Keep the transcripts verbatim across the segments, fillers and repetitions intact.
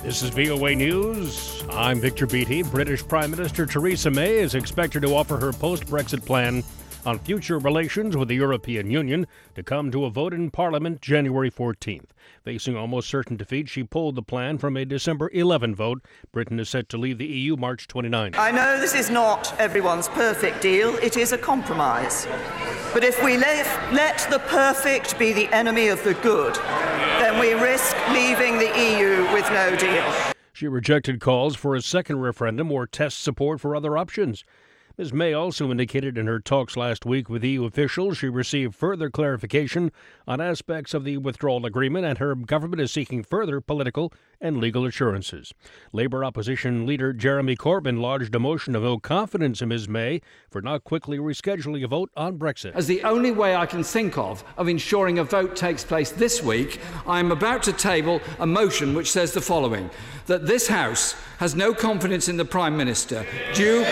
This is V O A News. I'm Victor Beattie. British Prime Minister Theresa May is expected to offer her post-Brexit plan on future relations with the European Union to come to a vote in Parliament January fourteenth. Facing almost certain defeat, she pulled the plan from a December eleventh vote. Britain is set to leave the E U March twenty-ninth. I know this is not everyone's perfect deal. It is a compromise. But if we let, let the perfect be the enemy of the good, then we risk leaving the E U with no deal. She rejected calls for a second referendum or test support for other options. Miz May also indicated in her talks last week with E U officials she received further clarification on aspects of the withdrawal agreement, and her government is seeking further political and legal assurances. Labour opposition leader Jeremy Corbyn lodged a motion of no confidence in Miz May for not quickly rescheduling a vote on Brexit. As the only way I can think of of ensuring a vote takes place this week, I am about to table a motion which says the following: that this House has no confidence in the Prime Minister due...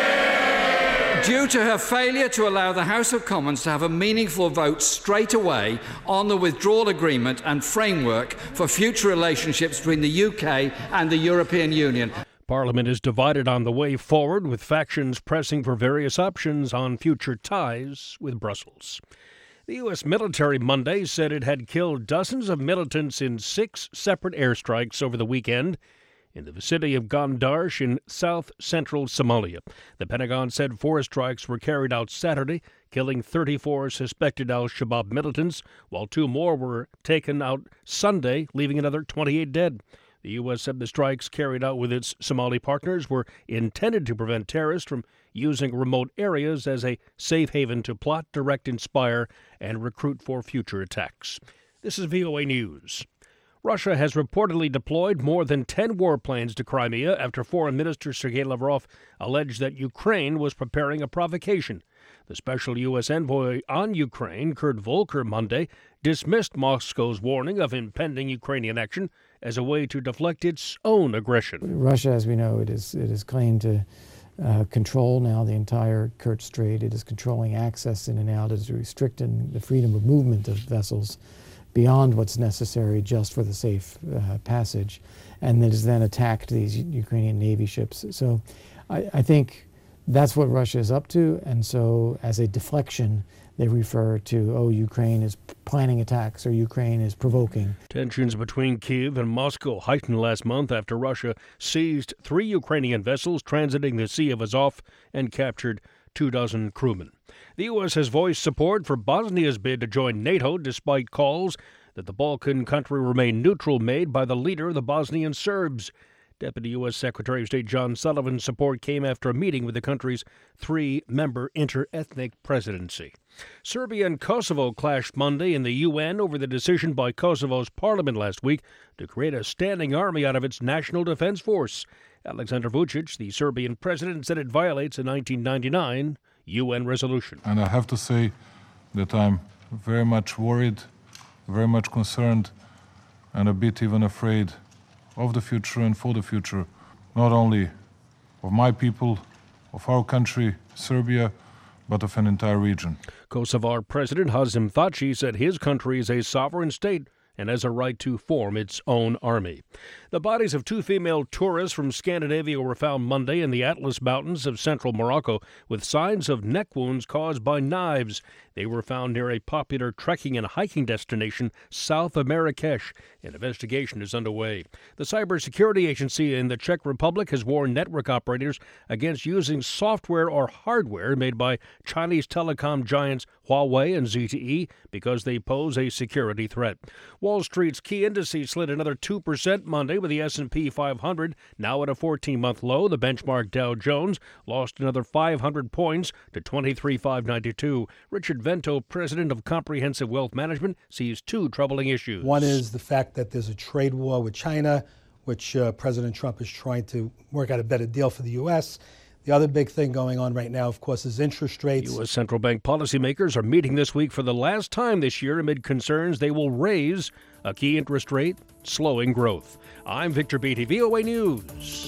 due to her failure to allow the House of Commons to have a meaningful vote straight away on the withdrawal agreement and framework for future relationships between the U K and the European Union. Parliament is divided on the way forward, with factions pressing for various options on future ties with Brussels. The U S military Monday said it had killed dozens of militants in six separate airstrikes over the weekend in the vicinity of Gondar in south-central Somalia. The Pentagon said four strikes were carried out Saturday, killing thirty-four suspected al-Shabaab militants, while two more were taken out Sunday, leaving another twenty-eight dead. The U S said the strikes carried out with its Somali partners were intended to prevent terrorists from using remote areas as a safe haven to plot, direct, inspire, and recruit for future attacks. This is V O A News. Russia has reportedly deployed more than ten warplanes to Crimea after Foreign Minister Sergei Lavrov alleged that Ukraine was preparing a provocation. The special U S envoy on Ukraine, Kurt Volker, Monday dismissed Moscow's warning of impending Ukrainian action as a way to deflect its own aggression. Russia, as we know, it is it is claimed to uh, control now the entire Kerch Strait. It is controlling access in and out. It is restricting the freedom of movement of vessels beyond what's necessary just for the safe uh, passage, and that has then attacked these Ukrainian Navy ships. So I, I think that's what Russia is up to, and so as a deflection, they refer to, oh, Ukraine is planning attacks or Ukraine is provoking. Tensions between Kyiv and Moscow heightened last month after Russia seized three Ukrainian vessels transiting the Sea of Azov and captured two dozen crewmen. The U S has voiced support for Bosnia's bid to join NATO despite calls that the Balkan country remain neutral made by the leader of the Bosnian Serbs. Deputy U S Secretary of State John Sullivan's support came after a meeting with the country's three-member inter-ethnic presidency. Serbia and Kosovo clashed Monday in the U N over the decision by Kosovo's parliament last week to create a standing army out of its National Defense Force. Alexander Vučić, the Serbian president, said it violates a nineteen ninety-nine U N resolution. And I have to say that I'm very much worried, very much concerned, and a bit even afraid of the future and for the future, not only of my people, of our country, Serbia, but of an entire region. Kosovar President Hazim Thaci said his country is a sovereign state and has a right to form its own army. The bodies of two female tourists from Scandinavia were found Monday in the Atlas Mountains of central Morocco with signs of neck wounds caused by knives. They were found near a popular trekking and hiking destination south of Marrakesh. An investigation is underway. The cybersecurity agency in the Czech Republic has warned network operators against using software or hardware made by Chinese telecom giants Huawei and Z T E because they pose a security threat. Wall Street's key indices slid another two percent Monday, with the S and P five hundred now at a fourteen-month low. The benchmark Dow Jones lost another five hundred points to twenty-three thousand five hundred ninety-two. Richard Vento, president of Comprehensive Wealth Management, sees two troubling issues. One is the fact that there's a trade war with China, which uh, President Trump is trying to work out a better deal for the U S. The other big thing going on right now, of course, is interest rates. U S central bank policymakers are meeting this week for the last time this year amid concerns they will raise a key interest rate, slowing growth. I'm Victor Beattie, V O A News.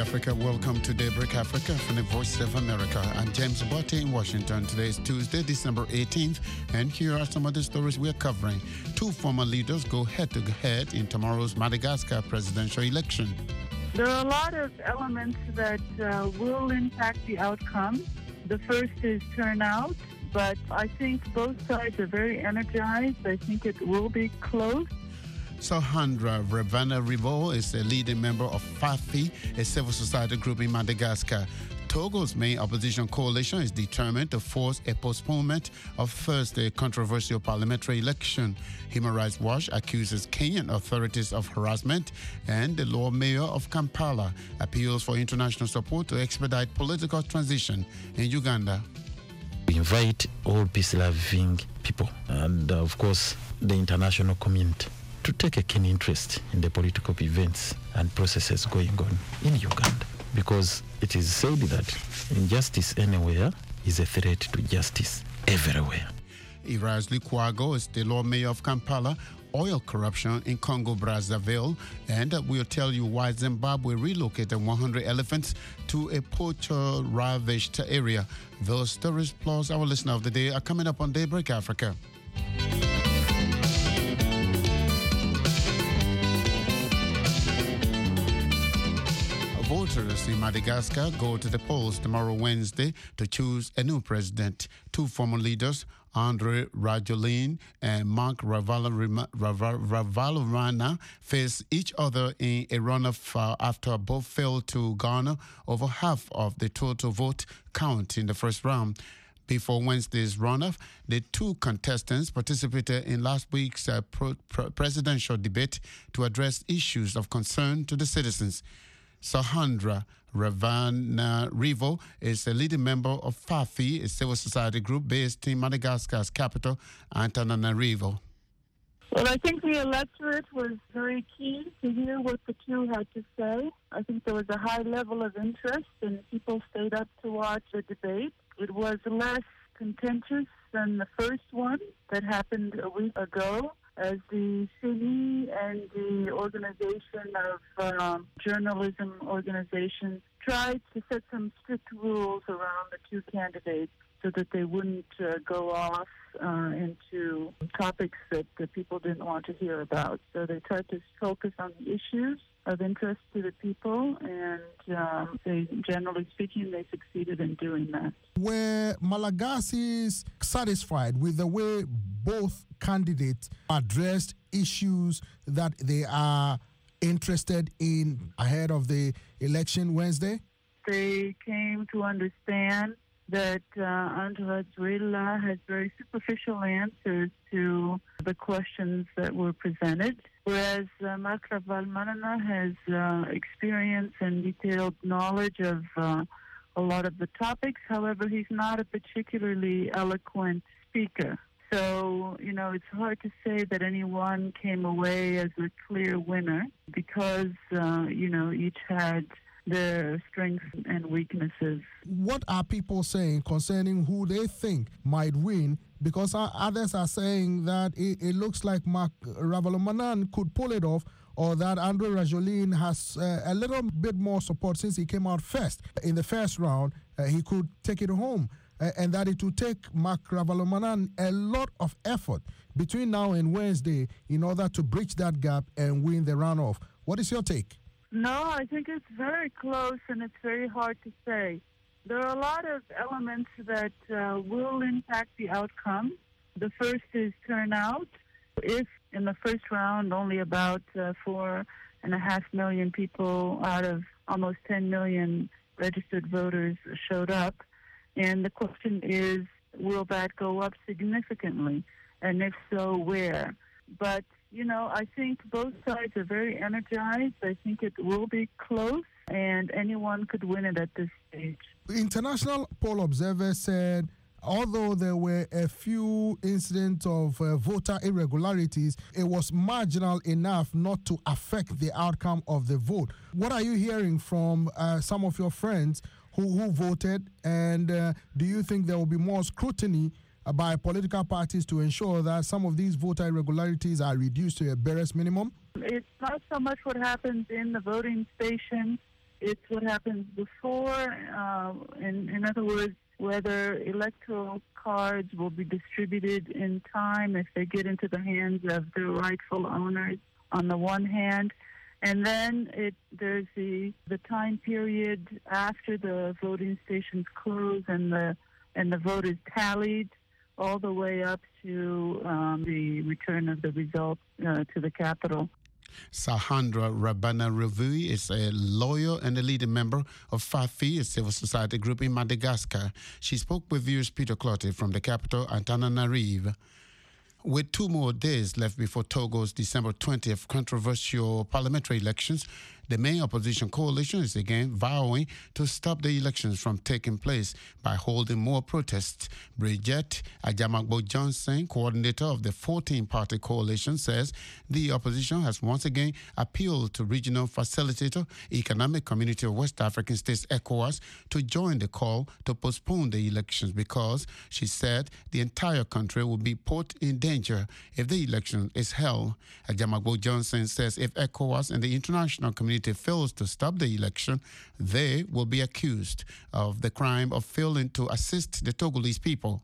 Africa. Welcome to Daybreak Africa from the Voice of America. I'm James Botte in Washington. Today is Tuesday, December eighteenth, and here are some of the stories we're covering. Two former leaders go head-to-head in tomorrow's Madagascar presidential election. There are a lot of elements that uh, will impact the outcome. The first is turnout, but I think both sides are very energized. I think it will be close. Sahandra Ravana-Rivo is a leading member of FAFI, a civil society group in Madagascar. Togo's main opposition coalition is determined to force a postponement of Thursday's controversial parliamentary election. Human Rights Watch accuses Kenyan authorities of harassment, and the Lord Mayor of Kampala appeals for international support to expedite political transition in Uganda. We invite all peace-loving people and, uh, of course, the international community to take a keen interest in the political events and processes going on in Uganda, because it is said that injustice anywhere is a threat to justice everywhere. Erasli Kwago is the Lord Mayor of Kampala. Oil corruption in Congo-Brazzaville, and we'll tell you why Zimbabwe relocated one hundred elephants to a poacher-ravaged area. Those stories plus our listener of the day are coming up on Daybreak Africa. Voters in Madagascar go to the polls tomorrow, Wednesday, to choose a new president. Two former leaders, Andry Rajoelina and Marc Ravalomanana, face each other in a runoff uh, after both failed to garner over half of the total vote count in the first round. Before Wednesday's runoff, the two contestants participated in last week's uh, pro- pro- presidential debate to address issues of concern to the citizens. Sahandra Ravana-Rivo is a leading member of FAFI, a civil society group based in Madagascar's capital, Antananarivo. Well, I think the electorate was very keen to hear what the two had to say. I think there was a high level of interest, and people stayed up to watch the debate. It was less contentious than the first one that happened a week ago, as the city and the organization of um, journalism organizations tried to set some strict rules around the two candidates so that they wouldn't uh, go off uh, into topics that the people didn't want to hear about. So they tried to focus on the issues of interest to the people, and um, they, generally speaking, they succeeded in doing that. Were Malagasi's satisfied with the way both candidates addressed issues that they are interested in ahead of the election Wednesday? They came to understand that uh, Andry Rajoelina has very superficial answers to the questions that were presented, whereas uh, Marc Ravalomanana has uh, experience and detailed knowledge of uh, a lot of the topics. However, he's not a particularly eloquent speaker. So, you know, it's hard to say that anyone came away as a clear winner because, uh, you know, each had their strengths and weaknesses. What are people saying concerning who they think might win? Because others are saying that it, it looks like Marc Ravalomanana could pull it off, or that Andry Rajoelina has uh, a little bit more support since he came out first. In the first round, uh, he could take it home. Uh, and that it will take Marc Ravalomanana a lot of effort between now and Wednesday in order to bridge that gap and win the runoff. What is your take? No, I think it's very close and it's very hard to say. There are a lot of elements that uh, will impact the outcome. The first is turnout. If in the first round only about uh, four and a half million people out of almost ten million registered voters showed up, and the question is, will that go up significantly? And if so, where? But, you know, I think both sides are very energized. I think it will be close, and anyone could win it at this stage. International poll observers said although there were a few incidents of uh, voter irregularities, it was marginal enough not to affect the outcome of the vote. What are you hearing from uh, some of your friends who, who voted, and uh, do you think there will be more scrutiny uh, by political parties to ensure that some of these voter irregularities are reduced to a barest minimum? It's not so much what happens in the voting station. it's what happens before. Uh, in, in other words, whether electoral cards will be distributed in time if they get into the hands of the rightful owners on the one hand. And then it, there's the, the time period after the voting stations close and the, and the vote is tallied all the way up to um, the return of the results uh, to the Capitol. Sahandra Rabana-Ravui is a lawyer and a leading member of FAFI, a civil society group in Madagascar. She spoke with viewers Peter Clottey from the capital, Antananarivo. With two more days left before Togo's December twentieth controversial parliamentary elections, the main opposition coalition is again vowing to stop the elections from taking place by holding more protests. Bridget Ajamagbo-Johnson, coordinator of the fourteen-party coalition, says the opposition has once again appealed to regional facilitator, Economic Community of West African States, ECOWAS, to join the call to postpone the elections because, she said, the entire country will be put in danger if the election is held. Ajamagbo-Johnson says if ECOWAS and the international community fails to stop the election, they will be accused of the crime of failing to assist the Togolese people.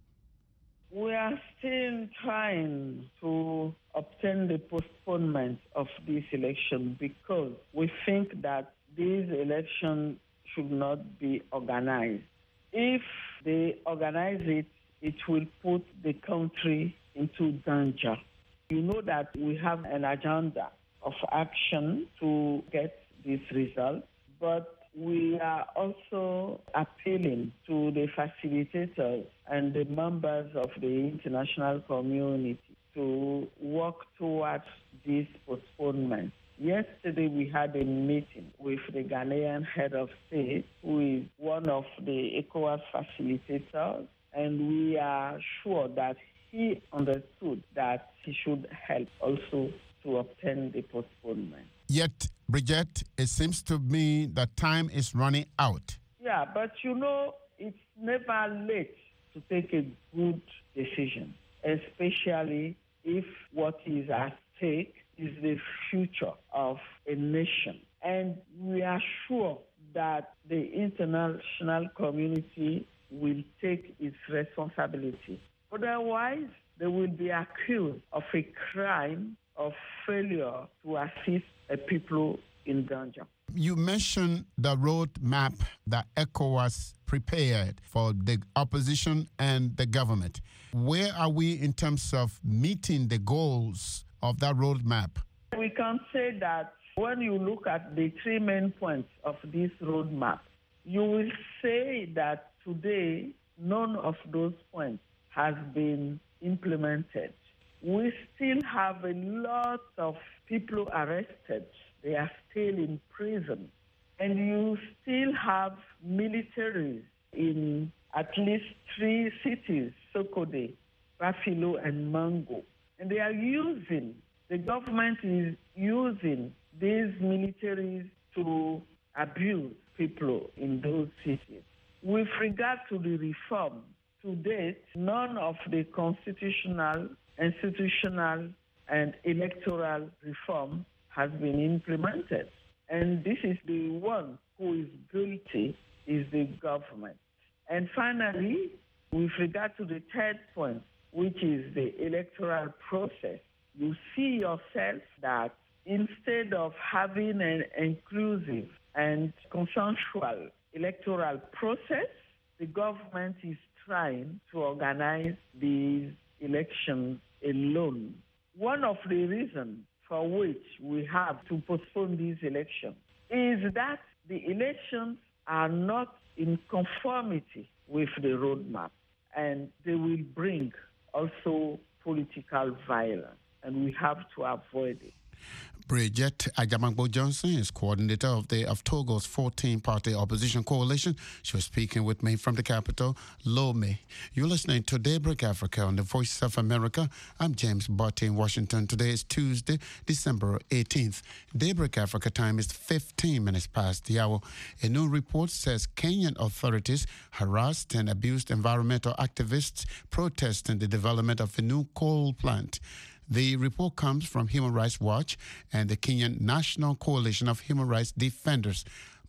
We are still trying to obtain the postponement of this election because we think that this election should not be organized. If they organize it, it will put the country into danger. You know that we have an agenda of action to get this result, but we are also appealing to the facilitators and the members of the international community to work towards this postponement. Yesterday we had a meeting with the Ghanaian head of state, who is one of the ECOWAS facilitators, and we are sure that he understood that he should help also to obtain the postponement. Yet, Bridget, it seems to me that time is running out. Yeah, but you know, it's never late to take a good decision, especially if what is at stake is the future of a nation. And we are sure that the international community will take its responsibility. Otherwise, they will be accused of a crime of failure to assist a people in danger. You mentioned the roadmap that ECOWAS prepared for the opposition and the government. Where are we in terms of meeting the goals of that roadmap? We can say that when you look at the three main points of this roadmap, you will say that today none of those points has been implemented. We still have a lot of people arrested. They are still in prison. And you still have militaries in at least three cities, Sokode, Bafilo, and Mango. And they are using, the government is using these militaries to abuse people in those cities. With regard to the reform, to date, none of the constitutional, institutional, and electoral reform has been implemented. And this is the one who is guilty is the government. And finally, with regard to the third point, which is the electoral process, you see yourself that instead of having an inclusive and consensual electoral process, the government is trying to organize these elections alone. One of the reasons for which we have to postpone these elections is that the elections are not in conformity with the roadmap, and they will bring also political violence, and we have to avoid it. Bridget Ajamagbo-Johnson is coordinator of the of Togo's fourteen-party opposition coalition. She was speaking with me from the capital, Lomé. You're listening to Daybreak Africa on the Voice of America. I'm James Botte in Washington. Today is Tuesday, December eighteenth. Daybreak Africa time is fifteen minutes past the hour. A new report says Kenyan authorities harassed and abused environmental activists protesting the development of a new coal plant. The report comes from Human Rights Watch and the Kenyan National Coalition of Human Rights Defenders.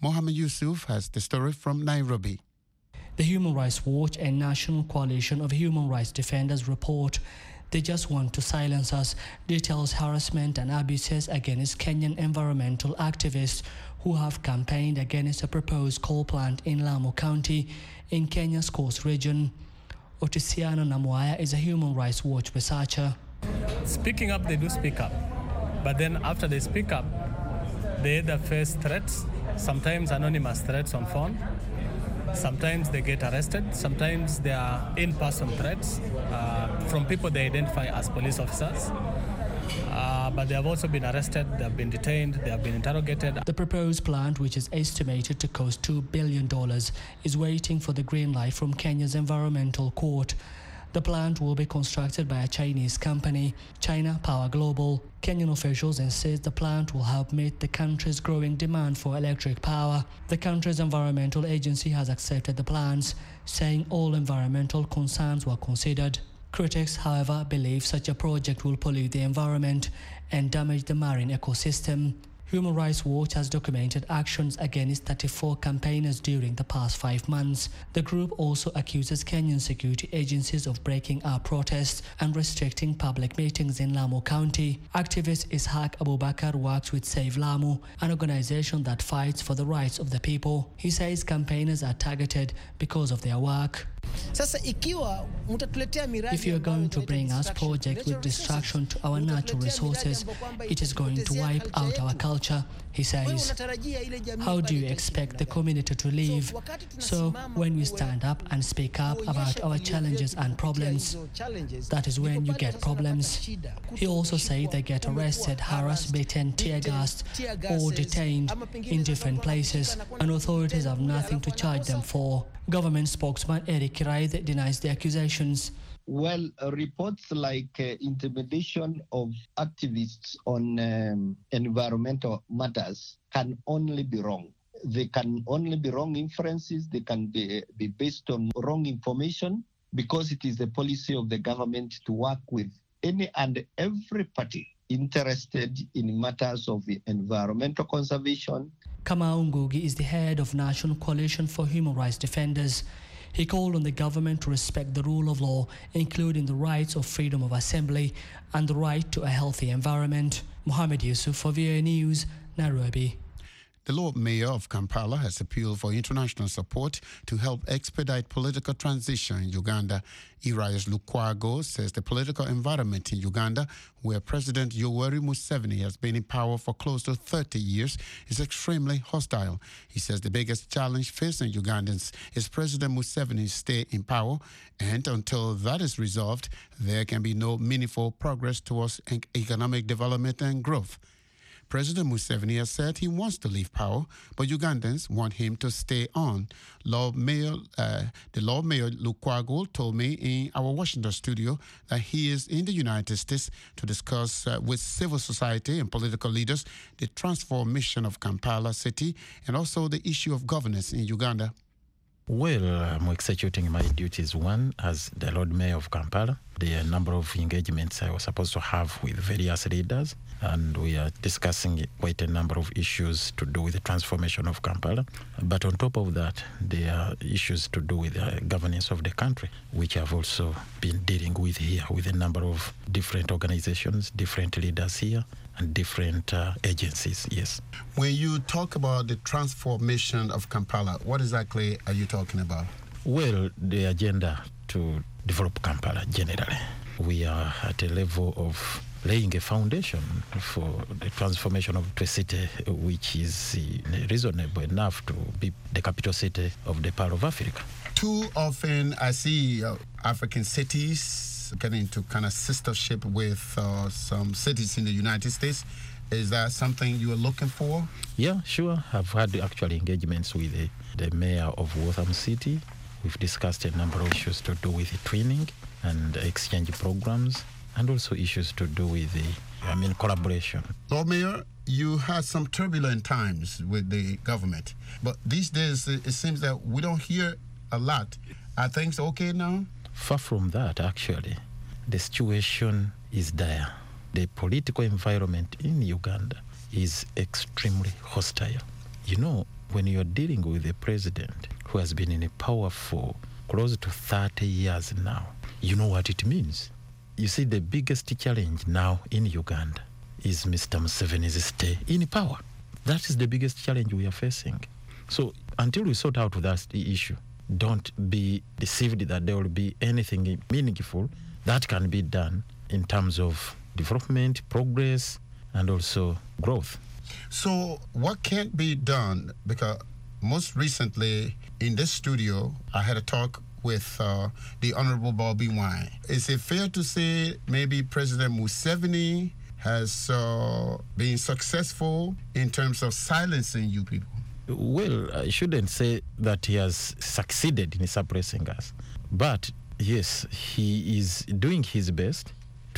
Mohammed Yusuf has the story from Nairobi. The Human Rights Watch and National Coalition of Human Rights Defenders report they just want to silence us, details harassment and abuses against Kenyan environmental activists who have campaigned against a proposed coal plant in Lamu County in Kenya's Coast Region. Otisiano Namwaya is a Human Rights Watch researcher. Speaking up, they do speak up. But then after they speak up, they either face threats, sometimes anonymous threats on phone. Sometimes they get arrested. Sometimes they are in-person threats uh, from people they identify as police officers. Uh, but they have also been arrested, they have been detained, they have been interrogated. The proposed plant, which is estimated to cost two billion dollars, is waiting for the green light from Kenya's Environmental Court. The plant will be constructed by a Chinese company, China Power Global. Kenyan officials insist the plant will help meet the country's growing demand for electric power. The country's environmental agency has accepted the plans, saying all environmental concerns were considered. Critics, however, believe such a project will pollute the environment and damage the marine ecosystem. Human Rights Watch has documented actions against thirty-four campaigners during the past five months. The group also accuses Kenyan security agencies of breaking up protests and restricting public meetings in Lamu County. Activist Ishaq Abubakar works with Save Lamu, an organization that fights for the rights of the people. He says campaigners are targeted because of their work. If you are going to bring us projects with destruction to our natural resources, it is going to wipe out our culture, he says. How do you expect the community to live? So when we stand up and speak up about our challenges and problems, that is when you get problems. He also said they get arrested, harassed, beaten, tear-gassed or detained in different places, and authorities have nothing to charge them for. Government spokesman Eric Kiraithe denies the accusations. Well, uh, reports like uh, intimidation of activists on um, environmental matters can only be wrong. They can only be wrong inferences. They can be, be based on wrong information, because it is the policy of the government to work with any and every party interested in matters of environmental conservation. Kamau Ngugi is the head of National Coalition for Human Rights Defenders. He called on the government to respect the rule of law, including the rights of freedom of assembly and the right to a healthy environment. Mohammed Yusuf for V O A News, Nairobi. The Lord Mayor of Kampala has appealed for international support to help expedite political transition in Uganda. Erias Lukwago says the political environment in Uganda, where President Yoweri Museveni has been in power for close to thirty years, is extremely hostile. He says the biggest challenge facing Ugandans is President Museveni's stay in power, and until that is resolved, there can be no meaningful progress towards economic development and growth. President Museveni has said he wants to leave power, but Ugandans want him to stay on. Lord Mayor, uh, the Lord Mayor Lukwago told me in our Washington studio that he is in the United States to discuss uh, with civil society and political leaders the transformation of Kampala city and also the issue of governance in Uganda. Well, I'm executing my duties, one, as the Lord Mayor of Kampala. There are a number of engagements I was supposed to have with various leaders, and we are discussing quite a number of issues to do with the transformation of Kampala. But on top of that, there are issues to do with the governance of the country, which I've also been dealing with here with a number of different organizations, different leaders here, and different uh, agencies, yes. When you talk about the transformation of Kampala, what exactly are you talking about? Well, the agenda to develop Kampala generally. We are at a level of laying a foundation for the transformation of the city, which is uh, reasonable enough to be the capital city of the Pearl of Africa. Too often I see uh, African cities getting into kind of sistership with uh, some cities in the United States. Is that something you are looking for? Yeah, sure. I've had actually engagements with the, the mayor of Waltham City. We've discussed a number of issues to do with the training and exchange programs, and also issues to do with the, I mean, collaboration. Lord Mayor, you had some turbulent times with the government, but these days it seems that we don't hear a lot. Are things okay now? Far from that, actually. The situation is dire. The political environment in Uganda is extremely hostile. You know, when you're dealing with a president who has been in power for close to thirty years now, you know what it means. You see, the biggest challenge now in Uganda is Mister Museveni's stay in power. That is the biggest challenge we are facing. So until we sort out that issue, don't be deceived that there will be anything meaningful that can be done in terms of development, progress, and also growth. So what can't be done? Because most recently in this studio, I had a talk with uh, the Honorable Bobby Wine. Is it fair to say maybe President Museveni has uh, been successful in terms of silencing you people? Well, I shouldn't say that he has succeeded in suppressing us. But yes, he is doing his best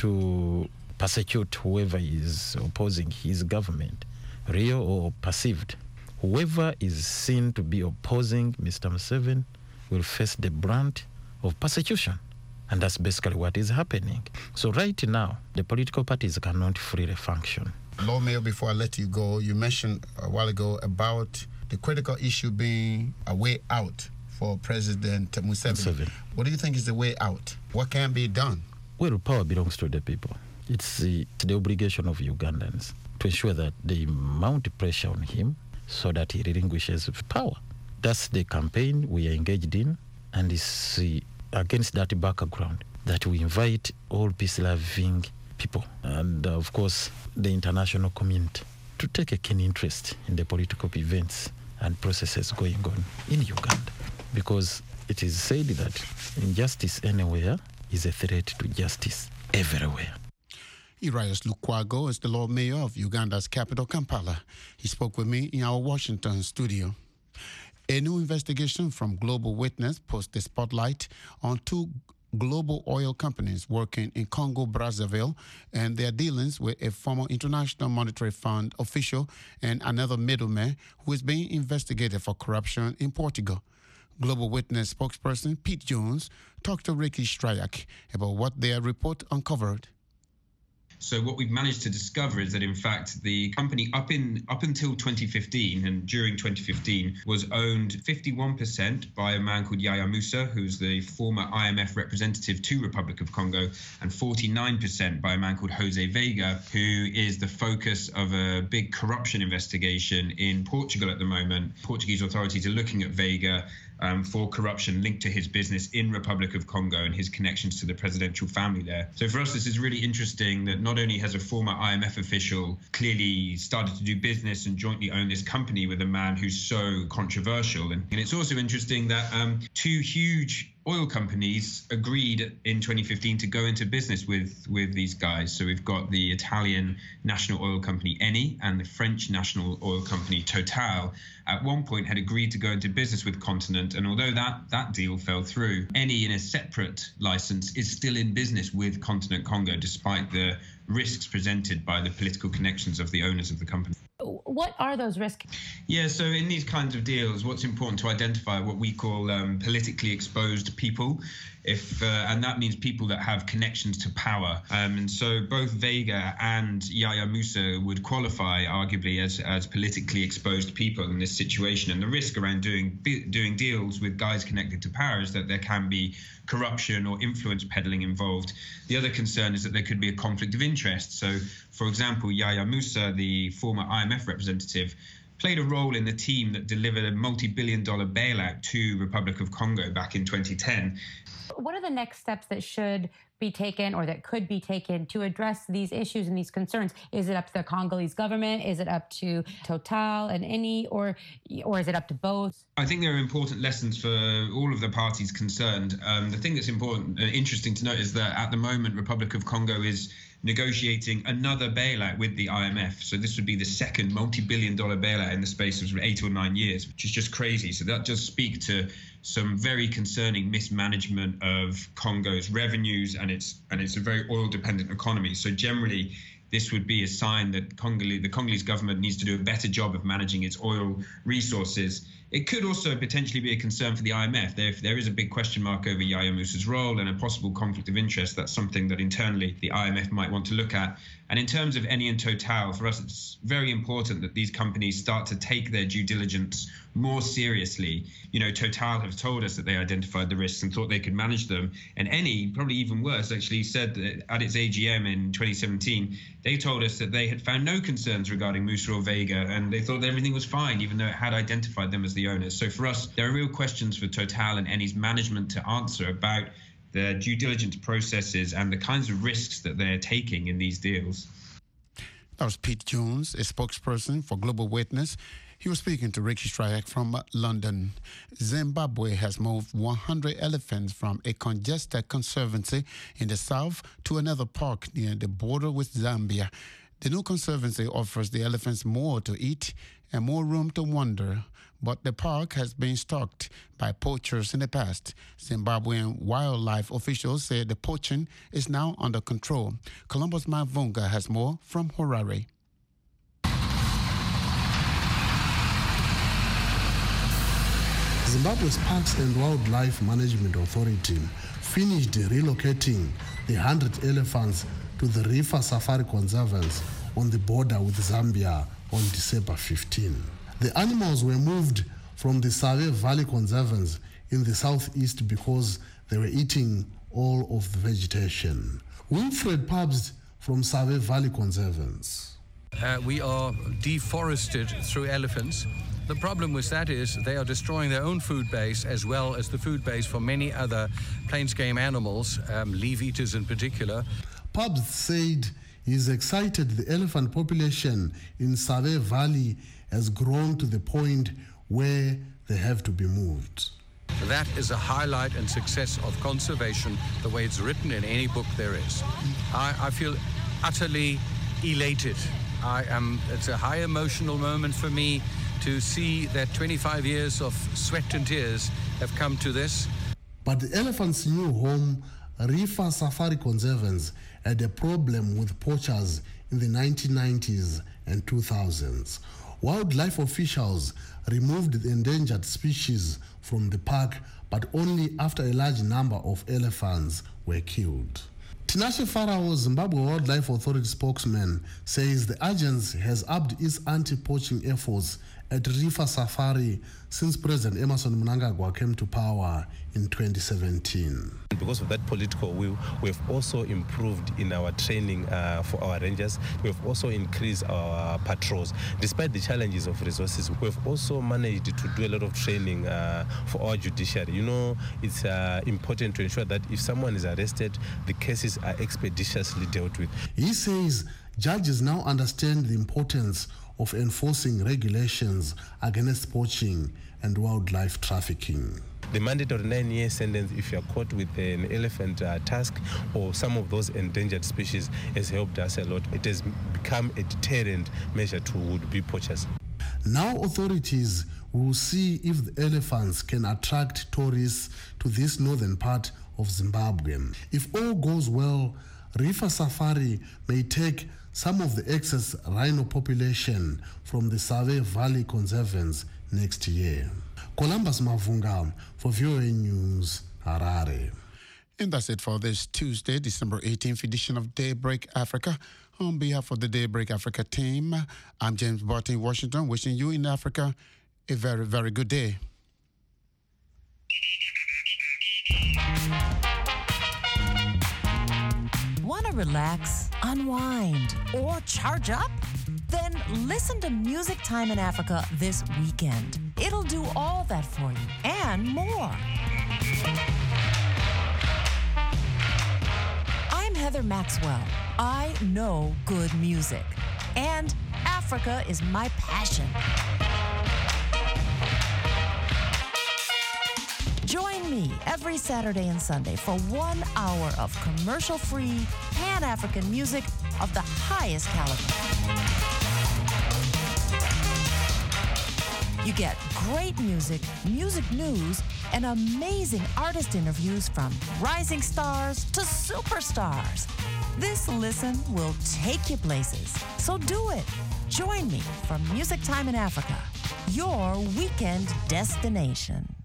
to persecute whoever is opposing his government, real or perceived. Whoever is seen to be opposing Mister Museveni will face the brunt of persecution. And that's basically what is happening. So right now, the political parties cannot freely function. Lord Mayor, before I let you go, you mentioned a while ago about the critical issue being a way out for President Museveni. Museveni. What do you think is the way out? What can be done? Well, power belongs to the people. It's the, the obligation of Ugandans to ensure that they mount pressure on him so that he relinquishes power. That's the campaign we are engaged in, and it's uh, against that background that we invite all peace-loving people and, uh, of course, the international community to take a keen interest in the political events and processes going on in Uganda, because it is said that injustice anywhere is a threat to justice everywhere. Erias Lukwago is the Lord Mayor of Uganda's capital, Kampala. He spoke with me in our Washington studio. A new investigation from Global Witness puts the spotlight on two global oil companies working in Congo-Brazzaville and their dealings with a former International Monetary Fund official and another middleman who is being investigated for corruption in Portugal. Global Witness spokesperson Pete Jones talked to Ricky Stryak about what their report uncovered. So what we've managed to discover is that, in fact, the company up in up until twenty fifteen and during twenty fifteen was owned fifty-one percent by a man called Yaya Musa, who's the former I M F representative to Republic of Congo, and forty-nine percent by a man called Jose Veiga, who is the focus of a big corruption investigation in Portugal at the moment. Portuguese authorities are looking at Veiga Um, for corruption linked to his business in Republic of Congo and his connections to the presidential family there. So for us, this is really interesting that not only has a former I M F official clearly started to do business and jointly own this company with a man who's so controversial, and, and it's also interesting that um, two huge oil companies agreed in twenty fifteen to go into business with with these guys. So we've got the Italian national oil company Eni and the French national oil company Total. At one point had agreed to go into business with Continent, and although that that deal fell through, Eni in a separate license is still in business with Continent Congo despite the risks presented by the political connections of the owners of the company. What are those risks? Yeah, so in these kinds of deals, what's important to identify what we call um, politically exposed people, if uh, and that means people that have connections to power. Um, and so both Veiga and Yaya Musa would qualify, arguably, as as politically exposed people in this situation. And the risk around doing doing deals with guys connected to power is that there can be corruption or influence peddling involved. The other concern is that there could be a conflict of interest. So, for example, Yaya Musa, the former I M F representative, played a role in the team that delivered a multi-billion dollar bailout to Republic of Congo back in twenty ten. What are the next steps that should be taken or that could be taken to address these issues and these concerns? Is it up to the Congolese government? Is it up to Total and Eni, or or is it up to both? I think there are important lessons for all of the parties concerned. Um, the thing that's important and interesting to note is that at the moment, Republic of Congo is negotiating another bailout with the I M F. So this would be the second multi-billion dollar bailout in the space of eight or nine years, which is just crazy. So that does speak to some very concerning mismanagement of Congo's revenues, and it's and it's a very oil-dependent economy. So generally, this would be a sign that Congolese, the Congolese government needs to do a better job of managing its oil resources It could also potentially be a concern for the I M F. There, if there is a big question mark over Yahya Moussa's role and a possible conflict of interest, that's something that internally the I M F might want to look at. And in terms of Eni and Total, for us, it's very important that these companies start to take their due diligence more seriously. You know, Total have told us that they identified the risks and thought they could manage them. And Eni, probably even worse, actually said that at its A G M in twenty seventeen, they told us that they had found no concerns regarding Moussa or Vega, and they thought that everything was fine, even though it had identified them as the owners. So for us, there are real questions for Total and Eni's management to answer about their due diligence processes and the kinds of risks that they're taking in these deals. That was Pete Jones, a spokesperson for Global Witness. He was speaking to Ricky Strayak from London. Zimbabwe has moved one hundred elephants from a congested conservancy in the south to another park near the border with Zambia. The new conservancy offers the elephants more to eat and more room to wander, but the park has been stalked by poachers in the past. Zimbabwean wildlife officials say the poaching is now under control. Columbus Mavunga has more from Harare. Zimbabwe's Parks and Wildlife Management Authority finished relocating the one hundred elephants to the Rifa Safari Conservancy on the border with Zambia on December fifteenth. The animals were moved from the Save Valley Conservancy in the southeast because they were eating all of the vegetation. Wilfred Pabst from Save Valley Conservancy. Uh, we are deforested through elephants. The problem with that is they are destroying their own food base as well as the food base for many other plains game animals, um, leaf eaters in particular. Pabst said he's excited the elephant population in Save Valley has grown to the point where they have to be moved. That is a highlight and success of conservation, the way it's written in any book there is. I, I feel utterly elated. I am, it's a high emotional moment for me to see that twenty-five years of sweat and tears have come to this. But the elephant's new home, Rifa Safari Conservancy, had a problem with poachers in the nineteen nineties and two thousands. Wildlife officials removed the endangered species from the park, but only after a large number of elephants were killed. Tinashe Farao, Zimbabwe Wildlife Authority spokesman, says the agency has upped its anti-poaching efforts at Rifa Safari since President Emmerson Mnangagwa came to power in twenty seventeen. Because of that political will, we've also improved in our training uh, for our rangers. We've also increased our patrols. Despite the challenges of resources, we've also managed to do a lot of training uh, for our judiciary. You know, it's uh, important to ensure that if someone is arrested, the cases are expeditiously dealt with. He says judges now understand the importance of enforcing regulations against poaching and wildlife trafficking. The mandatory nine-year sentence, if you are caught with an elephant uh, tusk or some of those endangered species, has helped us a lot. It has become a deterrent measure to would-be poachers. Now authorities will see if the elephants can attract tourists to this northern part of Zimbabwe. If all goes well, Rifa Safari may take some of the excess rhino population from the Save Valley Conservancy next year. Columbus Mavunga for V O A News, Harare. And that's it for this Tuesday, December eighteenth edition of Daybreak Africa. On behalf of the Daybreak Africa team, I'm James Barton in Washington, wishing you in Africa a very, very good day. Want to relax, unwind, or charge up? Then listen to Music Time in Africa this weekend. It'll do all that for you and more. I'm Heather Maxwell. I know good music, and Africa is my passion. Join me every Saturday and Sunday for one hour of commercial-free, Pan-African music of the highest caliber. You get great music, music news, and amazing artist interviews from rising stars to superstars. This listen will take you places. So do it. Join me for Music Time in Africa, your weekend destination.